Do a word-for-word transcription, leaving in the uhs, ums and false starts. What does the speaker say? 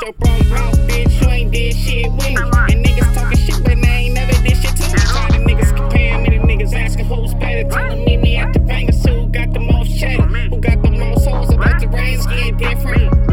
your broke mouth, bitch. You ain't did shit with me. And niggas talking shit, but they ain't never did shit to me. Tired of niggas comparing me to niggas asking who's better. Telling me me at the bangers who got the most cheddar, who got the most hoes about the range, getting different.